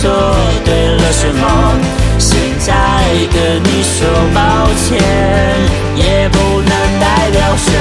做对了什么，现在跟你说抱歉，也不能代表什